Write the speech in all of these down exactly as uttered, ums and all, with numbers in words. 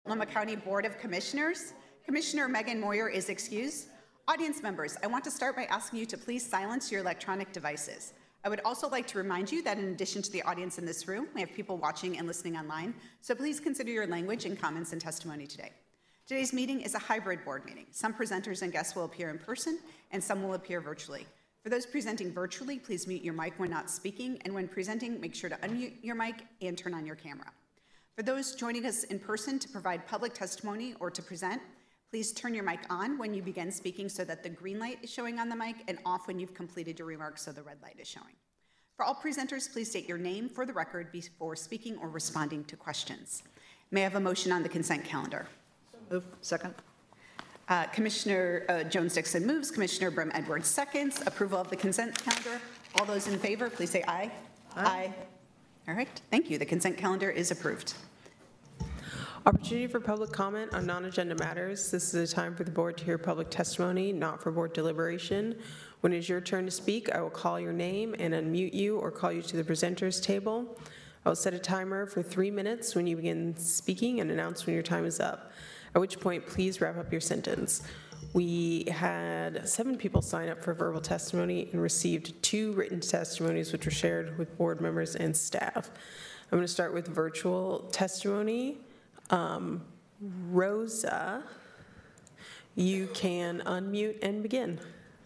Multnomah County Board of Commissioners. Commissioner Megan Moyer is excused. Audience members, I want to start by asking you to please silence your electronic devices. I would also like to remind you that in addition to the audience in this room, we have people watching and listening online, so please consider your language in comments and testimony today. Today's meeting is a hybrid board meeting. Some presenters and guests will appear in person, and some will appear virtually. For those presenting virtually, please mute your mic when not speaking, and when presenting, make sure to unmute your mic and turn on your camera. For those joining us in person to provide public testimony or to present, please turn your mic on when you begin speaking so that the green light is showing on the mic, and off when you've completed your remarks so the red light is showing. For all presenters, please state your name for the record before speaking or responding to questions. May I have a motion on the consent calendar? Move. Second. Uh, Commissioner uh, Jones-Dickson moves. Commissioner Brim Edwards seconds. Approval of the consent calendar. All those in favor, please say aye. Aye. Aye. All right. Thank you. The consent calendar is approved. Opportunity for public comment on non-agenda matters. This is a time for the board to hear public testimony, not for board deliberation. When it is your turn to speak, I will call your name and unmute you or call you to the presenters table. I will set a timer for three minutes when you begin speaking and announce when your time is up, at which point please wrap up your sentence. We had seven people sign up for verbal testimony and received two written testimonies which were shared with board members and staff. I'm going to start with virtual testimony. Um, Rosa, you can unmute and begin.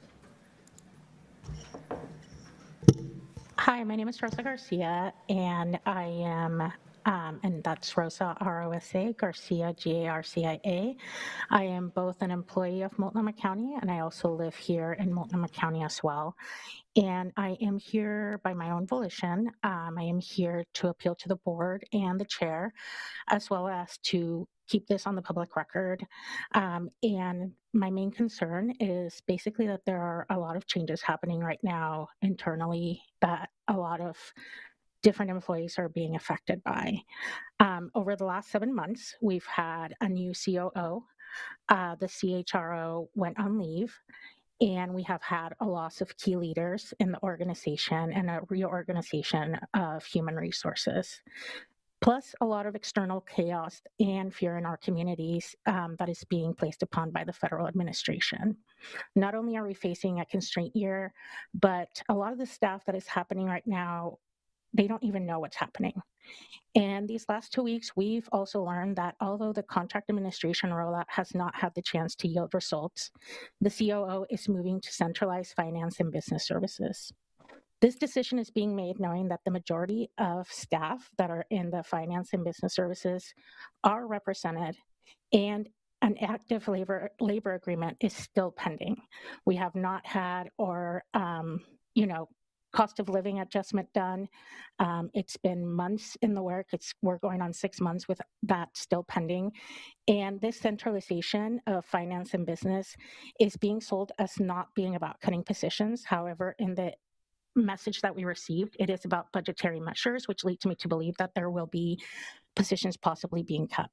Hi, my name is Rosa Garcia, and I am, um, and that's Rosa, R O S A, Garcia, G A R C I A. I am both an employee of Multnomah County, and I also live here in Multnomah County as well. And I am here by my own volition. Um, I am here to appeal to the board and the chair, as well as to keep this on the public record. Um, and my main concern is basically that there are a lot of changes happening right now internally that a lot of different employees are being affected by. Um, over the last seven months, we've had a new C O O. Uh, the C H R O went on leave. And we have had a loss of key leaders in the organization and a reorganization of human resources. Plus, a lot of external chaos and fear in our communities um, that is being placed upon by the federal administration. Not only are we facing a constraint year, but a lot of the stuff that is happening right now, they don't even know what's happening. And these last two weeks, we've also learned that although the contract administration rollout has not had the chance to yield results, the C O O is moving to centralize finance and business services. This decision is being made knowing that the majority of staff that are in the finance and business services are represented, and an active labor labor agreement is still pending. We have not had or, um, you know, cost of living adjustment done. Um, it's been months in the work. It's we're going on six months with that still pending. And this centralization of finance and business is being sold as not being about cutting positions. However, in the message that we received, it is about budgetary measures, which leads me to believe that there will be positions possibly being cut.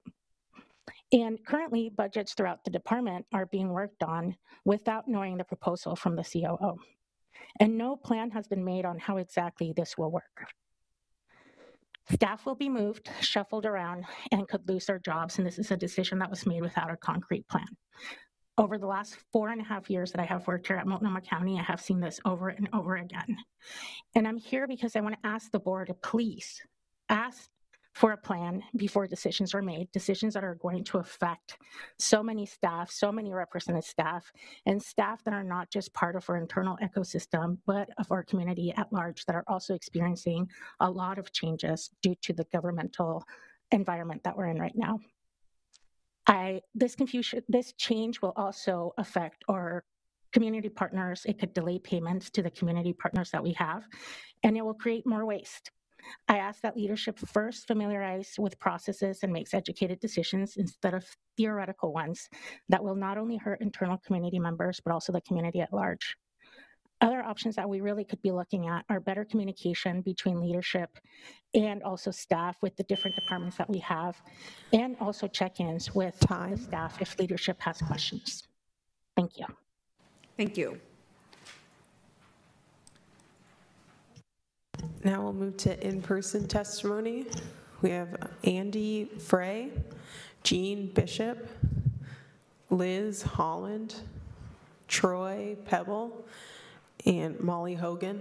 And currently, budgets throughout the department are being worked on without knowing the proposal from the C O O. And no plan has been made on how exactly this will work. Staff will be moved, shuffled around, and could lose their jobs, and this is a decision that was made without a concrete plan. Over the last four and a half years that I have worked here at Multnomah County, I have seen this over and over again. And I'm here because I want to ask the board to please ask for a plan before decisions are made, decisions that are going to affect so many staff, so many represented staff, and staff that are not just part of our internal ecosystem, but of our community at large that are also experiencing a lot of changes due to the governmental environment that we're in right now. I, this confusion, this change will also affect our community partners. It could delay payments to the community partners that we have, and it will create more waste. I ask that leadership first familiarize with processes and makes educated decisions instead of theoretical ones that will not only hurt internal community members, but also the community at large. Other options that we really could be looking at are better communication between leadership and also staff with the different departments that we have, and also check-ins with Time. the staff if leadership has questions. Thank you. Thank you. Now we'll move to in-person testimony. We have Andy Frey. Jean Bishop, Liz Holland, Troy Pebble, and Molly Hogan.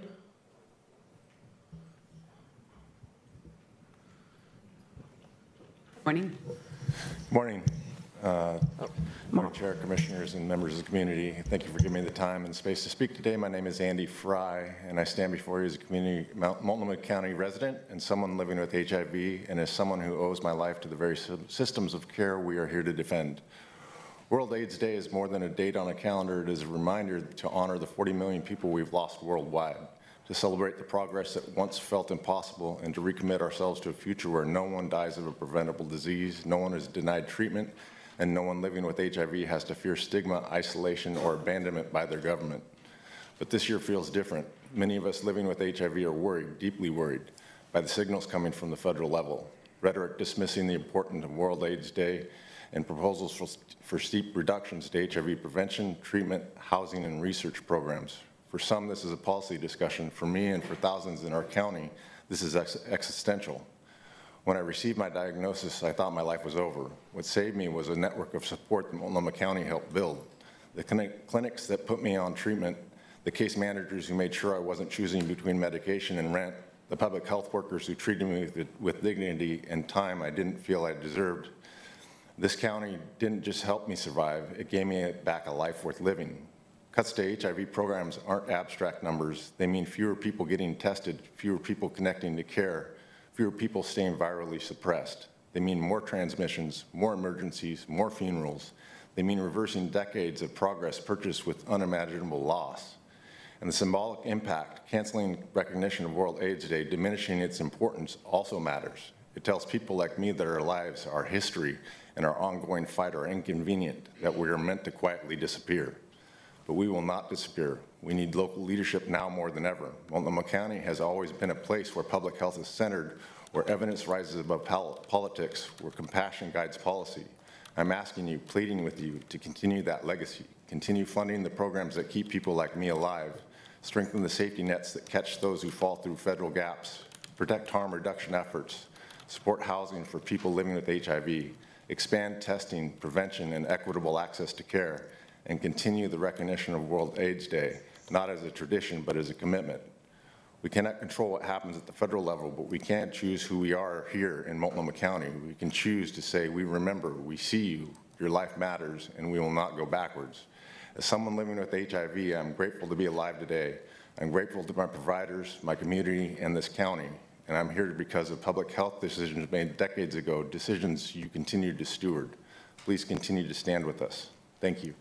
Morning. Morning. Uh, Morning, Chair, Commissioners, and members of the community. Thank you for giving me the time and space to speak today. My name is Andy Fry, and I stand before you as a community Multnomah County resident and someone living with H I V, and as someone who owes my life to the very systems of care we are here to defend. World AIDS Day is more than a date on a calendar. It is a reminder to honor the forty million people we've lost worldwide, to celebrate the progress that once felt impossible, and to recommit ourselves to a future where no one dies of a preventable disease, no one is denied treatment, and no one living with H I V has to fear stigma, isolation, or abandonment by their government. But this year feels different. Many of us living with H I V are worried, deeply worried, by the signals coming from the federal level. Rhetoric dismissing the importance of World AIDS Day and proposals for, for steep reductions to H I V prevention, treatment, housing, and research programs. For some, this is a policy discussion. For me and for thousands in our county, this is ex existential. When I received my diagnosis, I thought my life was over. What saved me was a network of support that Multnomah County helped build. The clinic, clinics that put me on treatment, the case managers who made sure I wasn't choosing between medication and rent, the public health workers who treated me with, with dignity and time I didn't feel I deserved. This county didn't just help me survive, it gave me back a life worth living. Cuts to H I V programs aren't abstract numbers. They mean fewer people getting tested, fewer people connecting to care, fewer people staying virally suppressed. They mean more transmissions, more emergencies, more funerals. They mean reversing decades of progress purchased with unimaginable loss. And the symbolic impact, canceling recognition of World AIDS Day, diminishing its importance, also matters. It tells people like me that our lives, our history, and our ongoing fight are inconvenient, that we are meant to quietly disappear. But we will not disappear. We need local leadership now more than ever. Multnomah County has always been a place where public health is centered, where evidence rises above politics, where compassion guides policy. I'm asking you, pleading with you, to continue that legacy, continue funding the programs that keep people like me alive, strengthen the safety nets that catch those who fall through federal gaps, protect harm reduction efforts, support housing for people living with H I V, expand testing, prevention, and equitable access to care, and continue the recognition of World AIDS Day, not as a tradition, but as a commitment. We cannot control what happens at the federal level, but we can choose who we are here in Multnomah County. We can choose to say, we remember, we see you, your life matters, and we will not go backwards. As someone living with H I V, I'm grateful to be alive today. I'm grateful to my providers, my community, and this county. And I'm here because of public health decisions made decades ago, decisions you continue to steward. Please continue to stand with us. Thank you.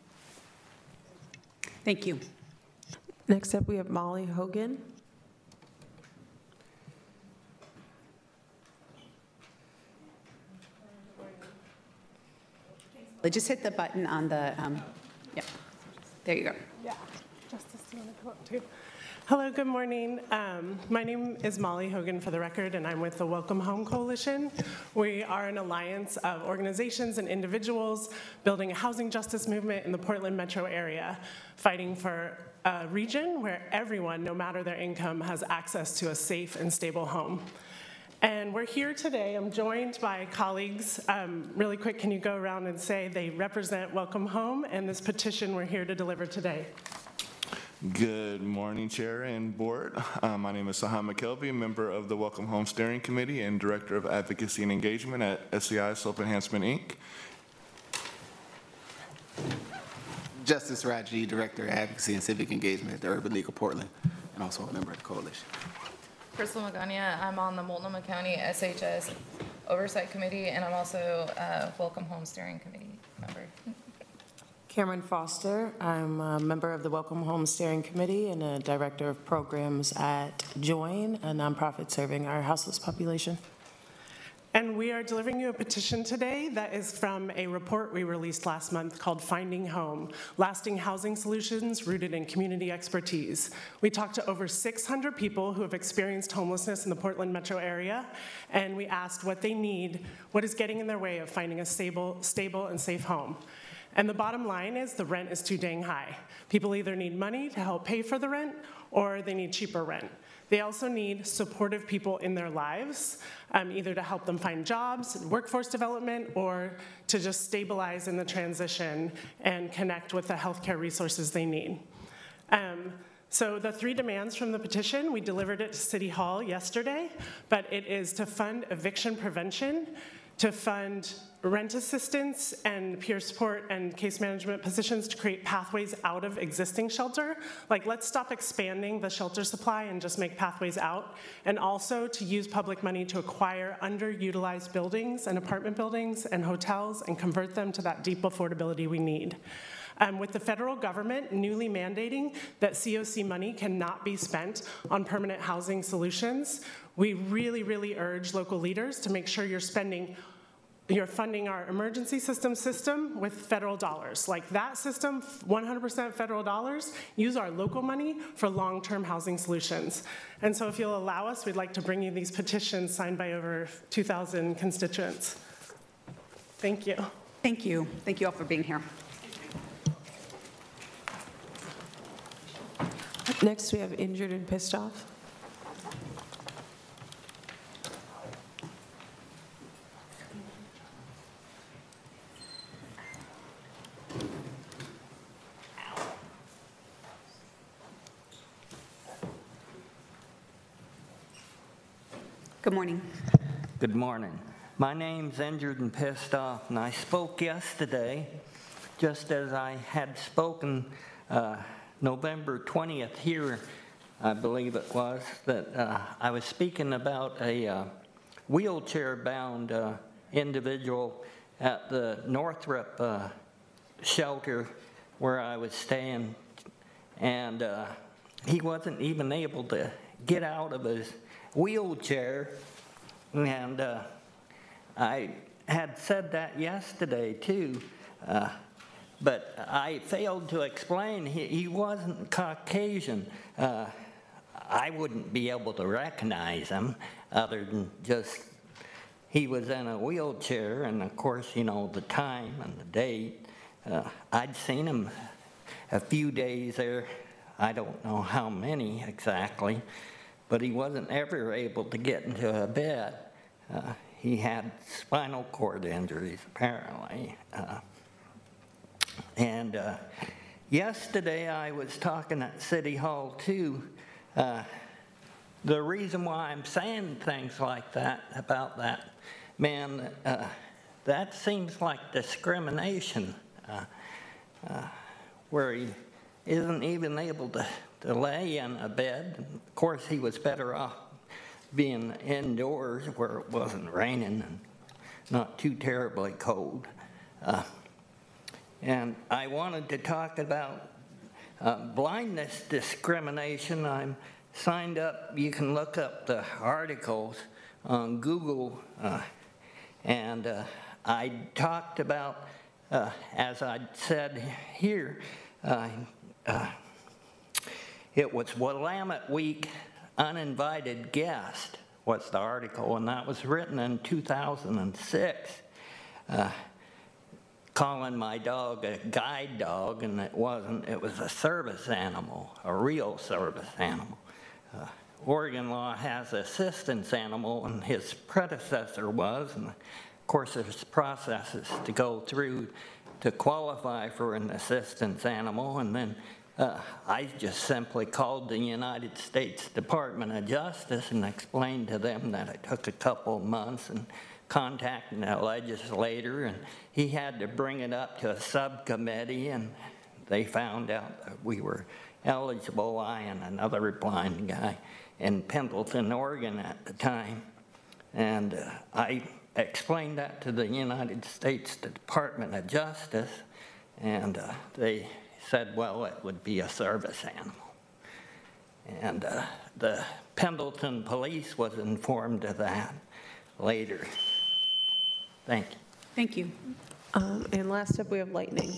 Thank you. Next up, we have Molly Hogan. Just hit the button on the, um, yeah, there you go. Yeah, Justice, do you want to come up too? Hello, good morning. Um, my name is Molly Hogan, for the record, and I'm with the Welcome Home Coalition. We are an alliance of organizations and individuals building a housing justice movement in the Portland metro area, fighting for a region where everyone, no matter their income, has access to a safe and stable home. And we're here today. I'm joined by colleagues. Um, really quick, can you go around and say they represent Welcome Home and this petition we're here to deliver today? Good morning, Chair and Board. Uh, my name is Sahan McKelvey, a member of the Welcome Home Steering Committee and Director of Advocacy and Engagement at S C I Slope Enhancement, Incorporated. Justice Raji, Director of Advocacy and Civic Engagement at the Urban League of Portland, and also a member of the coalition. Crystal Magana, I'm on the Multnomah County S H S Oversight Committee, and I'm also a Welcome Home Steering Committee member. Cameron Foster, I'm a member of the Welcome Home Steering Committee and a Director of Programs at Join, a nonprofit serving our houseless population. And we are delivering you a petition today that is from a report we released last month called Finding Home, Lasting Housing Solutions Rooted in Community Expertise. We talked to over six hundred people who have experienced homelessness in the Portland metro area, and we asked what they need, what is getting in their way of finding a stable, stable and safe home. And the bottom line is the rent is too dang high. People either need money to help pay for the rent or they need cheaper rent. They also need supportive people in their lives, um, either to help them find jobs, workforce development, or to just stabilize in the transition and connect with the healthcare resources they need. Um, So the three demands from the petition, we delivered it to City Hall yesterday, but it is to fund eviction prevention, to fund rent assistance and peer support and case management positions to create pathways out of existing shelter. Like, let's stop expanding the shelter supply and just make pathways out. And also to use public money to acquire underutilized buildings and apartment buildings and hotels and convert them to that deep affordability we need. Um, with the federal government newly mandating that C O C money cannot be spent on permanent housing solutions, we really, really urge local leaders to make sure you're spending, you're funding our emergency system system with federal dollars. Like that system, one hundred percent federal dollars, use our local money for long-term housing solutions. And so if you'll allow us, we'd like to bring you these petitions signed by over two thousand constituents. Thank you. Thank you. Thank you all for being here. Next, we have injured and pissed off. Good morning. Good morning. My name's Injured and Pissed Off, and I spoke yesterday, just as I had spoken uh, November twentieth here, I believe it was, that uh, I was speaking about a uh, wheelchair-bound uh, individual at the Northrop uh, shelter where I was staying, and uh, he wasn't even able to get out of his wheelchair, and uh, I had said that yesterday too. Uh, But I failed to explain he, he wasn't Caucasian. Uh, I wouldn't be able to recognize him other than just he was in a wheelchair, and of course, you know, the time and the date. Uh, I'd seen him a few days there. I don't know how many exactly, but he wasn't ever able to get into a bed. Uh, he had spinal cord injuries, apparently. Uh, And uh, yesterday I was talking at City Hall too. Uh, the reason why I'm saying things like that about that man, uh, that seems like discrimination, uh, uh, where he isn't even able to, to lay in a bed. Of course, he was better off being indoors where it wasn't raining and not too terribly cold. Uh, And I wanted to talk about uh, blindness discrimination. I'm signed up. You can look up the articles on Google. Uh, and uh, I talked about, uh, as I said here, uh, uh, it was Willamette Week, Uninvited Guest was the article, and that was written in two thousand six. Uh, calling my dog a guide dog, and it wasn't. It was a service animal, a real service animal. Uh, Oregon law has assistance animal, and his predecessor was, and of course there's processes to go through to qualify for an assistance animal, and then uh, I just simply called the United States Department of Justice and explained to them that it took a couple months, and contacting a legislator, and he had to bring it up to a subcommittee, and they found out that we were eligible, I and another blind guy in Pendleton, Oregon at the time. And uh, I explained that to the United States Department of Justice, and uh, they said, well, it would be a service animal. And uh, the Pendleton police was informed of that later. Thank you. Thank you. Um, and last up, we have lightning.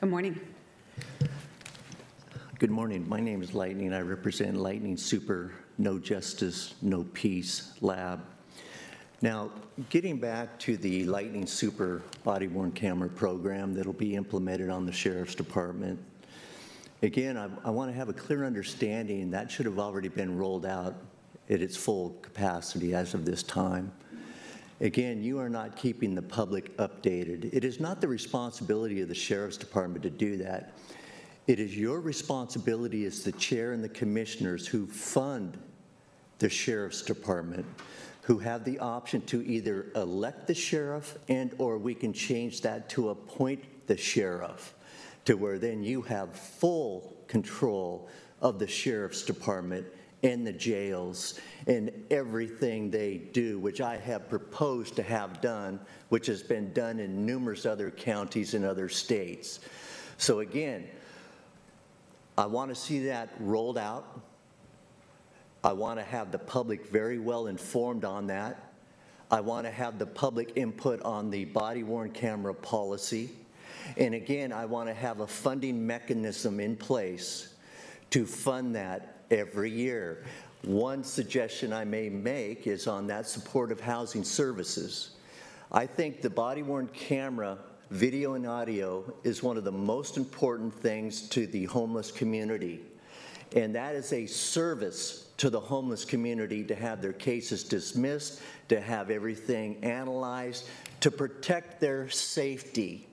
Good morning. Good morning. My name is Lightning. I represent Lightning Super No Justice, No Peace Lab. Now, getting back to the Lightning Super body-worn camera program that'll be implemented on the Sheriff's Department, again, I, I want to have a clear understanding that should have already been rolled out at its full capacity as of this time. Again, you are not keeping the public updated. It is not the responsibility of the Sheriff's Department to do that. It is your responsibility as the chair and the commissioners who fund the Sheriff's Department, who have the option to either elect the sheriff and or we can change that to appoint the sheriff, to where then you have full control of the Sheriff's Department and the jails and everything they do, which I have proposed to have done, which has been done in numerous other counties in other states. So again, I want to see that rolled out. I want to have the public very well informed on that. I want to have the public input on the body-worn camera policy. And again, I want to have a funding mechanism in place to fund that every year. One suggestion I may make is on that supportive housing services. I think the body-worn camera video and audio is one of the most important things to the homeless community. And that is a service to the homeless community to have their cases dismissed, to have everything analyzed, to protect their safety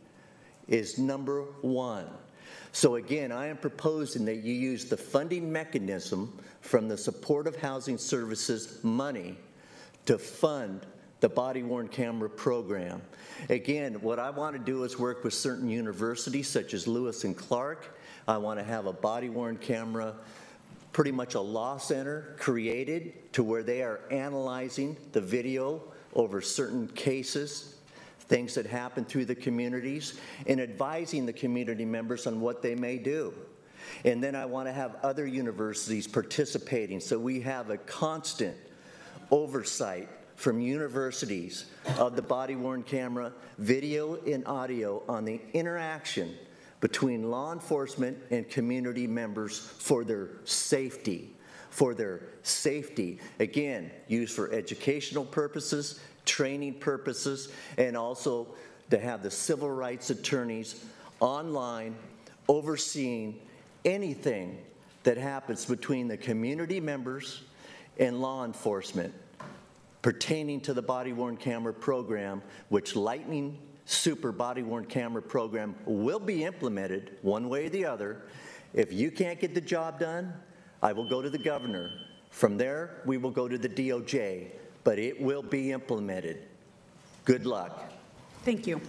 is number one. So again, I am proposing that you use the funding mechanism from the supportive housing services money to fund the body-worn camera program. Again, what I want to do is work with certain universities such as Lewis and Clark. I want to have a body-worn camera, pretty much a law center created to where they are analyzing the video over certain cases, things that happen through the communities, and advising the community members on what they may do. And then I want to have other universities participating so we have a constant oversight from universities of the body-worn camera, video and audio on the interaction between law enforcement and community members for their safety, for their safety. Again, used for educational purposes, training purposes, and also to have the civil rights attorneys online overseeing anything that happens between the community members and law enforcement pertaining to the body-worn camera program, which Lightning Super body-worn camera program will be implemented one way or the other. If you can't get the job done, I will go to the governor. From there, we will go to the D O J, but it will be implemented. Good luck. Thank you.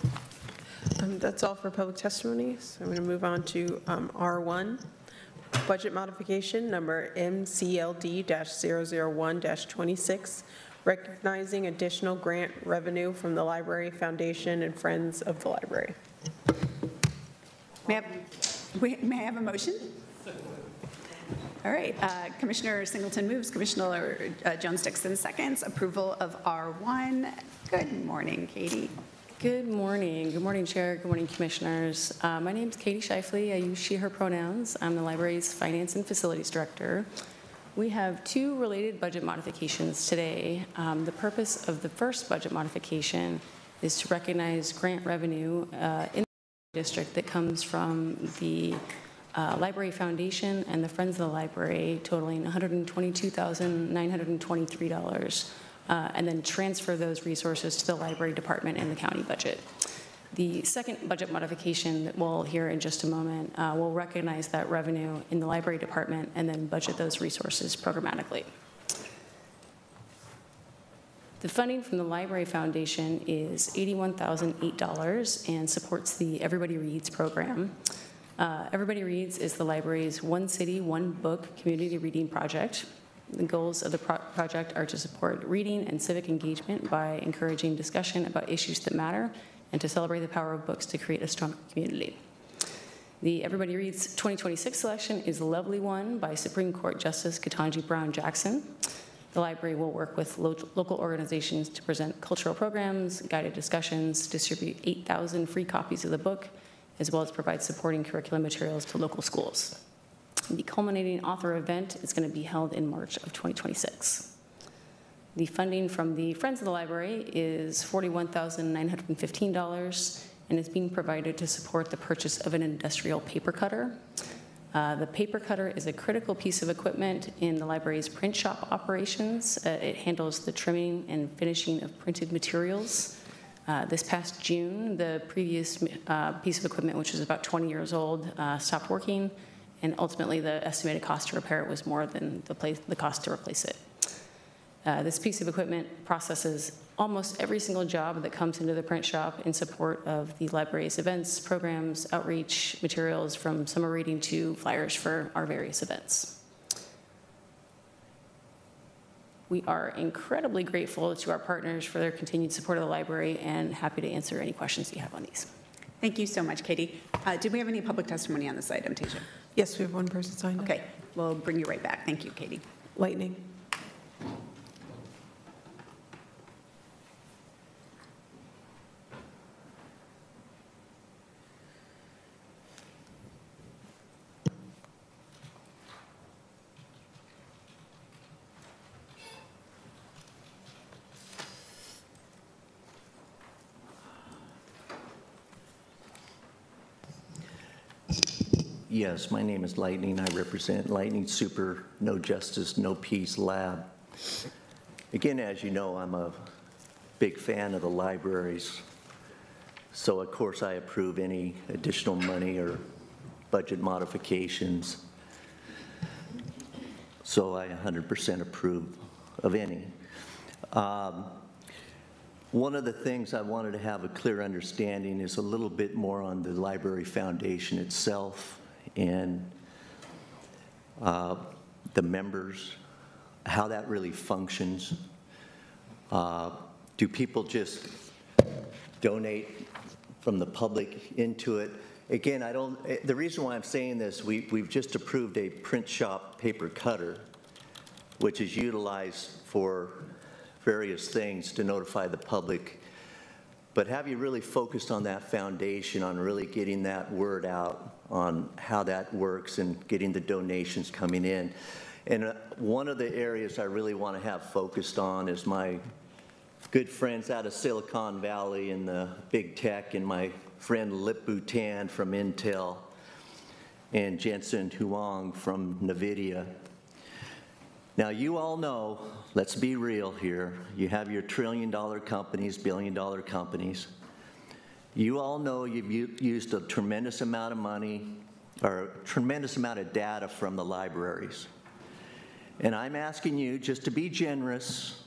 Um, That's all for public testimony. So I'm going to move on to um, R one, budget modification number M C L D zero zero one dash twenty-six, recognizing additional grant revenue from the Library Foundation and Friends of the Library. May I have, wait, may I have a motion? All right, uh, Commissioner Singleton moves, Commissioner uh, Jones-Dixon seconds. Approval of R one. Good morning, Katie. Good morning. Good morning, Chair. Good morning, Commissioners. Uh, my name is Katie Shifley. I use she, her pronouns. I'm the library's Finance and Facilities Director. We have two related budget modifications today. Um, the purpose of the first budget modification is to recognize grant revenue uh, in the district that comes from the uh, Library Foundation and the Friends of the Library, totaling one hundred twenty-two thousand nine hundred twenty-three dollars, uh, and then transfer those resources to the Library Department and the county budget. The second budget modification that we'll hear in just a moment uh, will recognize that revenue in the Library Department and then budget those resources programmatically. The funding from the Library Foundation is eighty-one thousand eight dollars and supports the Everybody Reads program. Uh, Everybody Reads is the library's One City, One Book community reading project. The goals of the pro project are to support reading and civic engagement by encouraging discussion about issues that matter and to celebrate the power of books to create a stronger community. The Everybody Reads twenty twenty-six selection is the Lovely One by Supreme Court Justice Ketanji Brown Jackson. The library will work with lo local organizations to present cultural programs, guided discussions, distribute eight thousand free copies of the book, as well as provide supporting curriculum materials to local schools. The culminating author event is going to be held in March of twenty twenty-six. The funding from the Friends of the Library is forty-one thousand nine hundred fifteen dollars and is being provided to support the purchase of an industrial paper cutter. Uh, the paper cutter is a critical piece of equipment in the library's print shop operations. Uh, it handles the trimming and finishing of printed materials. Uh, this past June, the previous uh, piece of equipment, which was about twenty years old, uh, stopped working, and ultimately the estimated cost to repair it was more than the, place, the cost to replace it. Uh, this piece of equipment processes almost every single job that comes into the print shop in support of the library's events, programs, outreach materials, from summer reading to flyers for our various events. We are incredibly grateful to our partners for their continued support of the library and happy to answer any questions you have on these. Thank you so much, Katie. Uh, do we have any public testimony on this item, Tasia? Yes, we have one person signed up. Okay, we'll bring you right back. Thank you, Katie. Lightning. Yes, my name is Lightning. I represent Lightning Super No Justice, No Peace Lab. Again, as you know, I'm a big fan of the libraries. So, of course, I approve any additional money or budget modifications. So I one hundred percent approve of any. Um, One of the things I wanted to have a clear understanding is a little bit more on the Library Foundation itself and uh, the members, how that really functions. Uh, do people just donate from the public into it? Again, I don't, the reason why I'm saying this, we, we've just approved a print shop paper cutter, which is utilized for various things to notify the public. But have you really focused on that foundation, on really getting that word out on how that works and getting the donations coming in? And uh, one of the areas I really want to have focused on is my good friends out of Silicon Valley and the big tech, and my friend Lip Bhutan from Intel and Jensen Huang from NVIDIA. Now, you all know, let's be real here, you have your trillion dollar companies, billion dollar companies. You all know you've used a tremendous amount of money or a tremendous amount of data from the libraries. And I'm asking you just to be generous.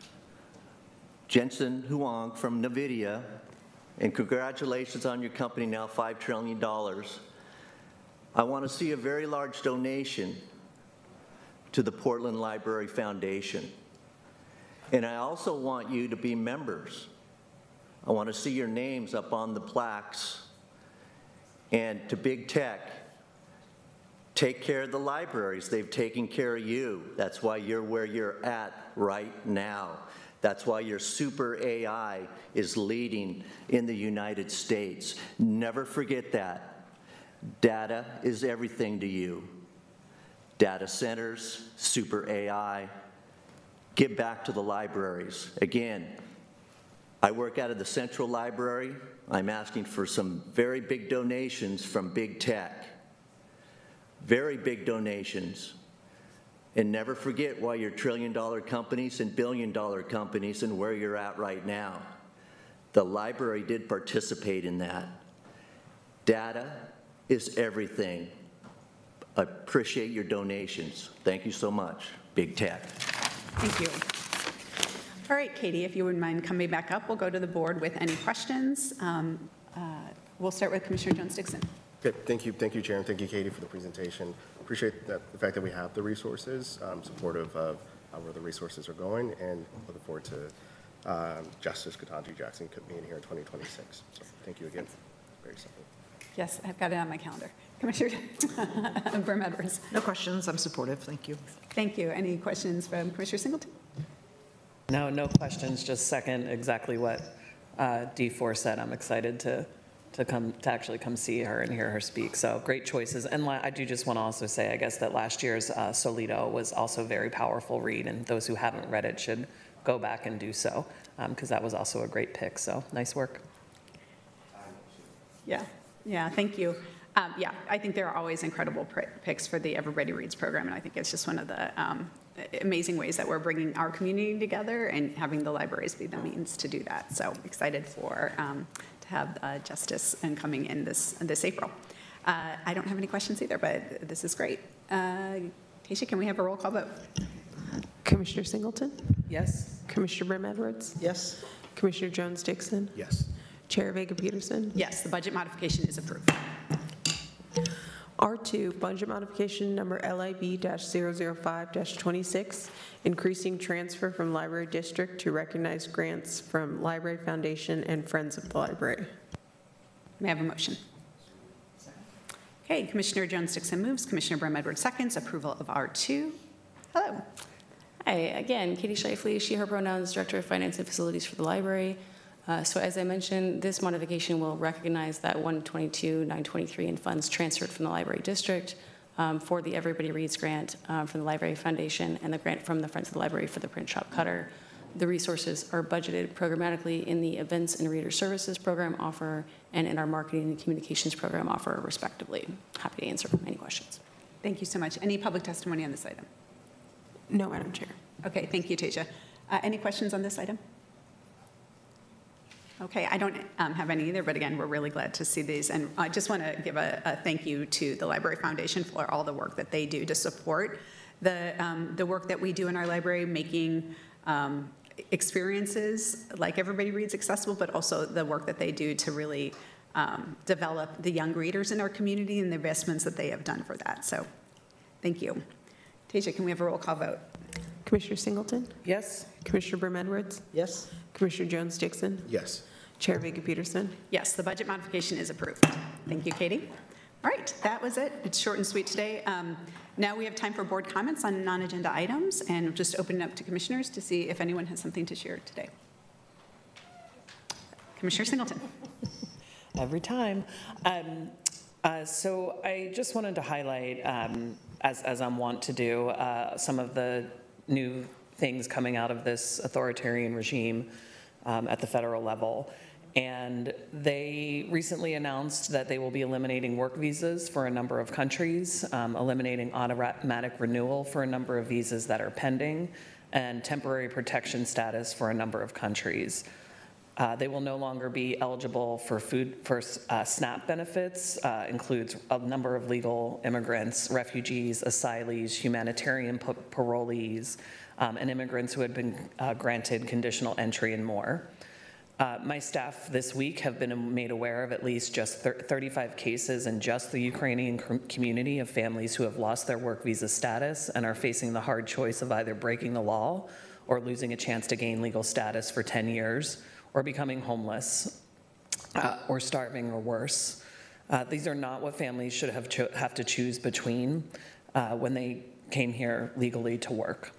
Jensen Huang from NVIDIA, and congratulations on your company now, five trillion dollars. I want to see a very large donation to the Portland Library Foundation. And I also want you to be members. I want to see your names up on the plaques. And to Big Tech, take care of the libraries. They've taken care of you. That's why you're where you're at right now. That's why your super A I is leading in the United States. Never forget that. Data is everything to you. Data centers, super A I, give back to the libraries. Again, I work out of the Central Library. I'm asking for some very big donations from Big Tech. Very big donations. And never forget why you're trillion dollar companies and billion dollar companies and where you're at right now. The library did participate in that. Data is everything. I appreciate your donations. Thank you so much, Big Tech. Thank you. All right, Katie, if you wouldn't mind coming back up, we'll go to the board with any questions. Um, uh, we'll start with Commissioner Jones-Dickson. Okay, thank you, thank you, Chair, and thank you, Katie, for the presentation. Appreciate that, the fact that we have the resources, um, supportive of uh, where the resources are going, and looking forward to um, Justice Ketanji Jackson being here in twenty twenty-six. So thank you again. Very simple. Yes, I've got it on my calendar. Commissioner Burm Edwards. No questions. I'm supportive. Thank you. Thank you. Any questions from Commissioner Singleton? No, no questions. Just second exactly what uh, D four said. I'm excited to to come, to actually come see her and hear her speak. So great choices. And la- I do just want to also say, I guess, that last year's uh, Solito was also a very powerful read, and those who haven't read it should go back and do so, because um, that was also a great pick. So nice work. Yeah, yeah, thank you. Um, yeah, I think there are always incredible pr- picks for the Everybody Reads program, and I think it's just one of the um, amazing ways that we're bringing our community together and having the libraries be the means to do that. So excited for um, to have uh, Justice and coming in this this April. Uh, I don't have any questions either, but this is great. Uh, Tasha, can we have a roll call vote? Commissioner Singleton? Yes. Commissioner Brim Edwards? Yes. Commissioner Jones-Dixon? Yes. Chair Vega Peterson? Yes, the budget modification is approved. R two, budget modification number L I B zero zero five dash twenty-six, increasing transfer from Library District to recognize grants from Library Foundation and Friends of the Library. May I have a motion? Okay, Commissioner Jones-Dixon moves, Commissioner Brim Edwards seconds, approval of R two. Hello. Hi, again, Katie Shifley, she, her pronouns, Director of Finance and Facilities for the library. Uh, so as I mentioned, this modification will recognize that one twenty-two nine twenty-three in funds transferred from the library district um, for the Everybody Reads grant um, from the Library Foundation and the grant from the Friends of the Library for the print shop cutter. The resources are budgeted programmatically in the Events and Reader Services program offer and in our Marketing and Communications program offer, respectively. Happy to answer any questions. Thank you so much. Any public testimony on this item? No, Madam Chair. Okay, thank you, Tasha. Uh, any questions on this item? Okay, I don't um, have any either, but again, we're really glad to see these. And I just want to give a, a thank you to the Library Foundation for all the work that they do to support the, um, the work that we do in our library, making um, experiences like Everybody Reads accessible, but also the work that they do to really um, develop the young readers in our community and the investments that they have done for that. So thank you. Tasha, can we have a roll call vote? Commissioner Singleton? Yes. Commissioner Brim Edwards? Yes. Commissioner Jones-Dixon? Yes. Chair Vega Peterson? Yes, the budget modification is approved. Thank you, Katie. All right, that was it. It's short and sweet today. Um, now we have time for board comments on non-agenda items, and we'll just open it up to commissioners to see if anyone has something to share today. Commissioner Singleton. Every time. Um, uh, so I just wanted to highlight, um, as, as I'm wont to do, uh, some of the new things coming out of this authoritarian regime um, at the federal level. And they recently announced that they will be eliminating work visas for a number of countries, um, eliminating automatic renewal for a number of visas that are pending, and temporary protection status for a number of countries. Uh, they will no longer be eligible for food for uh, SNAP benefits, uh, includes a number of legal immigrants, refugees, asylees, humanitarian parolees, um, and immigrants who had been uh, granted conditional entry and more. Uh, my staff this week have been made aware of at least just thirty-five cases in just the Ukrainian community of families who have lost their work visa status and are facing the hard choice of either breaking the law or losing a chance to gain legal status for ten years, or becoming homeless, uh, or starving, or worse. Uh, these are not what families should have, cho- have to choose between uh, when they came here legally to work.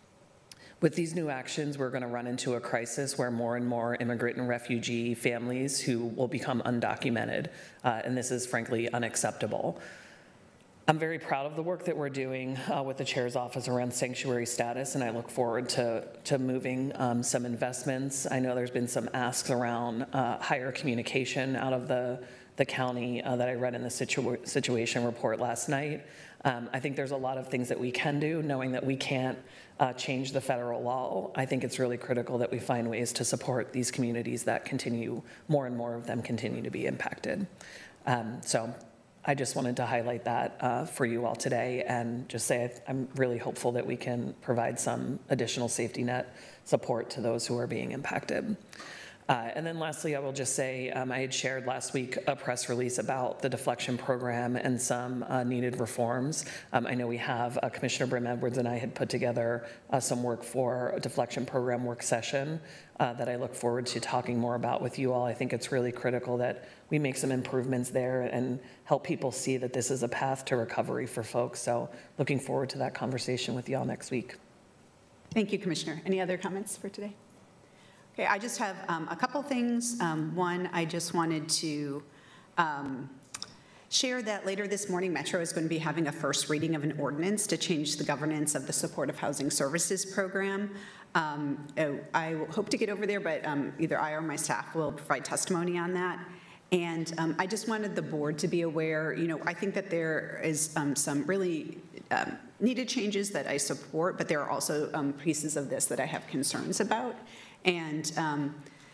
With these new actions, we're going to run into a crisis where more and more immigrant and refugee families who will become undocumented, uh, and this is frankly unacceptable. I'm very proud of the work that we're doing uh, with the chair's office around sanctuary status, and I look forward to, to moving um, some investments. I know there's been some asks around uh, higher communication out of the, the county uh, that I read in the situa- situation report last night. Um, I think there's a lot of things that we can do, knowing that we can't uh, change the federal law. I think it's really critical that we find ways to support these communities that continue, more and more of them continue to be impacted. Um, so I just wanted to highlight that uh, for you all today and just say I'm really hopeful that we can provide some additional safety net support to those who are being impacted. Uh, and then lastly, I will just say um, I had shared last week a press release about the deflection program and some uh, needed reforms. Um, I know we have uh, Commissioner Brim Edwards and I had put together uh, some work for a deflection program work session uh, that I look forward to talking more about with you all. I think it's really critical that we make some improvements there and help people see that this is a path to recovery for folks. So looking forward to that conversation with you all next week. Thank you, Commissioner. Any other comments for today? Okay, I just have um, a couple things. Um, one, I just wanted to um, share that later this morning, Metro is going to be having a first reading of an ordinance to change the governance of the Supportive Housing Services Program. Um, I will hope to get over there, but um, either I or my staff will provide testimony on that. And um, I just wanted the board to be aware, you know, I think that there is um, some really um, needed changes that I support, but there are also um, pieces of this that I have concerns about. And um,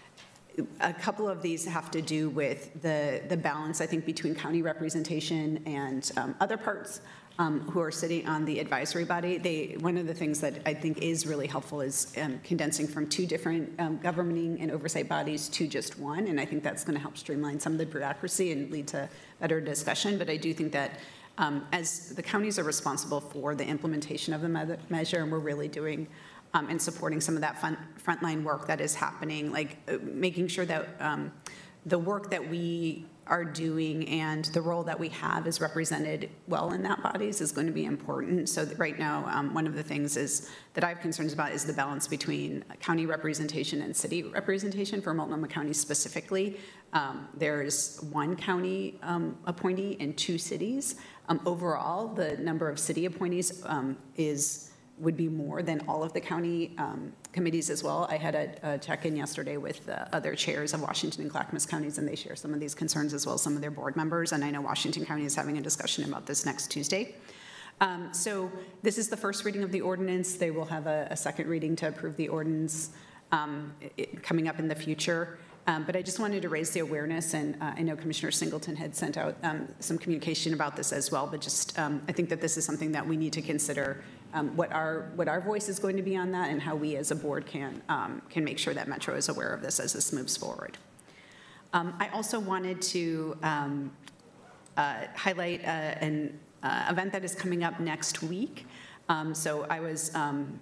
a couple of these have to do with the, the balance, I think, between county representation and um, other parts um, who are sitting on the advisory body. They, one of the things that I think is really helpful is um, condensing from two different um, governing and oversight bodies to just one, and I think that's going to help streamline some of the bureaucracy and lead to better discussion. But I do think that um, as the counties are responsible for the implementation of the me measure, and we're really doing Um, and supporting some of that front, frontline work that is happening, like uh, making sure that um, the work that we are doing and the role that we have is represented well in that bodies is going to be important. So that right now, um, one of the things is that I have concerns about is the balance between county representation and city representation for Multnomah County specifically. Um, there's one county um, appointee in two cities. Um, overall, the number of city appointees um, is would be more than all of the county um, committees as well. I had a, a check-in yesterday with the other chairs of Washington and Clackamas counties, and they share some of these concerns as well as some of their board members, and I know Washington County is having a discussion about this next Tuesday. Um, so this is the first reading of the ordinance. They will have a, a second reading to approve the ordinance um, it, coming up in the future. Um, but I just wanted to raise the awareness, and uh, I know Commissioner Singleton had sent out um, some communication about this as well, but just um, I think that this is something that we need to consider um, what our what our voice is going to be on that, and how we as a board can um, can make sure that Metro is aware of this as this moves forward. Um, I also wanted to um, uh, highlight uh, an uh, event that is coming up next week. Um, so I was um,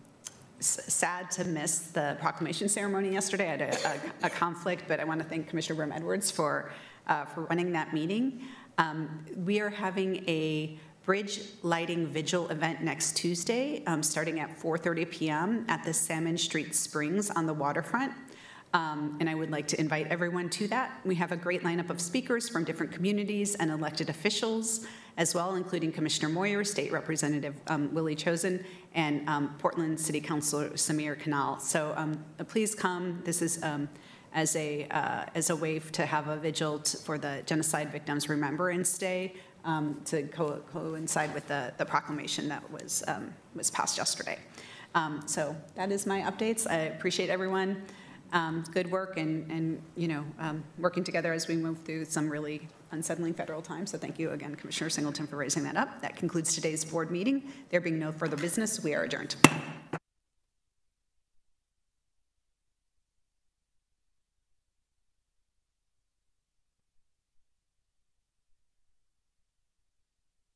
sad to miss the proclamation ceremony yesterday. I had a, a, a conflict, but I want to thank Commissioner Brim Edwards for, uh, for running that meeting. Um, we are having a bridge lighting vigil event next Tuesday, um, starting at four thirty p m at the Salmon Street Springs on the waterfront. Um, and I would like to invite everyone to that. We have a great lineup of speakers from different communities and elected officials as well, including Commissioner Moyer, State Representative um, Willie Chosen, and um, Portland City Councilor Samir Kanal. So um, please come. This is um, as a uh, as a way to have a vigil t for the Genocide Victims Remembrance Day um, to co coincide with the, the proclamation that was, um, was passed yesterday. Um, so that is my updates. I appreciate everyone. Um, good work and, and you know, um, working together as we move through some really unsettling federal times. So thank you again, Commissioner Singleton, for raising that up. That concludes today's board meeting. There being no further business, we are adjourned.